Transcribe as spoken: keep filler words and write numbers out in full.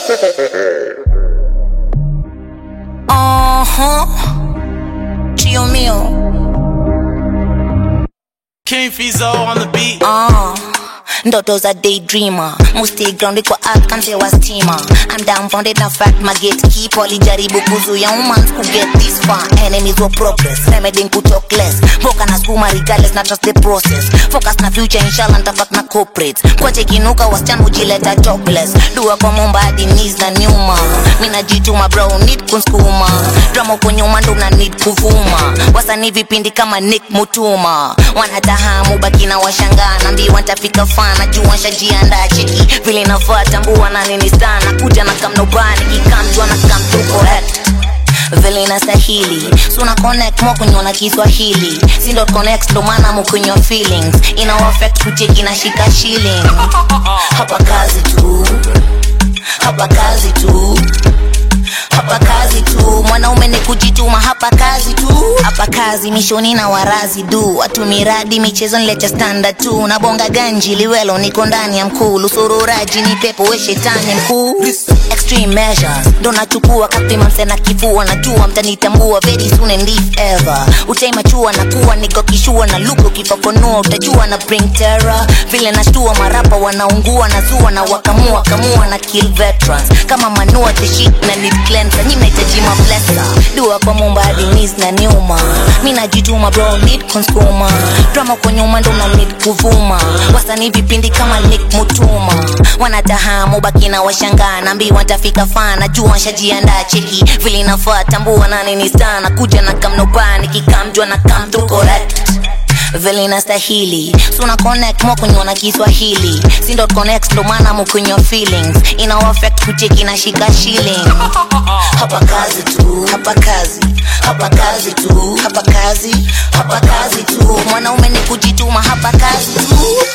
Uh-huh. Chio mio. King Fizo on the beat. Uh Ndoto za daydreamer, musti grounded kwa art kamse wa steamer. I'm downfounded na fact my gatekeeper. Walijaribu kuzuia humans ku get this far. Enemies will progress, remedying ku talk less. Boka na skuma regardless, not just the process. Focus na future inshallah ntafak na corporates. Kwa chekinuka wasichana ujileta topless. Dua kwa momba hadi knees na nyuma. Mina jituma bro, need kunskuma. Drama kwa nyuma ndo na need kuvuma. Wasanii vipindi kama Nick Mutuma. Wanatahamu baki na washangaa. Nambi wantafika fan najua nshajiandaa cheki vile nafaa tambua na nini sana kuja na kamnobani kikamjwa na come correct vile nastahili suna connect mo kunyona Kiswahili sindo connect ndo maana mo kunyo feelings ina affect kucheki na shika shilling hapa kazi tu hapa kazi tu hapa kazi tu mwanaume ni kujituma hapa kazi tu hapa kazi mishoni na warazi du watu miradi michezo nilecha standard tu na bonga ganji liwelo niko ndani ya mkulu sururaji ni pepo we shetani mkuu extreme measures ndo nachukua kapima msena kifua najua mtanitambua very soon and if ever utaimachua na kuwa niko kishua na luko kifafonua utajua na bring terror vile nashtua marapa wanaungua na zua na wakamua kamua na kill veterans kama manua the shit na need cleanser nyime itajima blessa dua kwa mumba hadi knees na nyuma mina jituma bro need consumer drama kwa nyuma ndo na need kuvuma wasanii vipindi kama Nick Mutuma wanatahamu baki na washangaa nambi watafika fana jua nshajiandaa cheki vile nafaa tambua na nini sana kuja na kamnobani kikamjwa na come to correct vile nastahili suna connect mo kunyona Kiswahili sindo connect ndo maana mo kunyo feelings ina affect kucheki na shika shilling hapa kazi tu hapa kazi hapa kazi tu hapa kazi hapa kazi tu mwanaume ni kujituma hapa kazi tu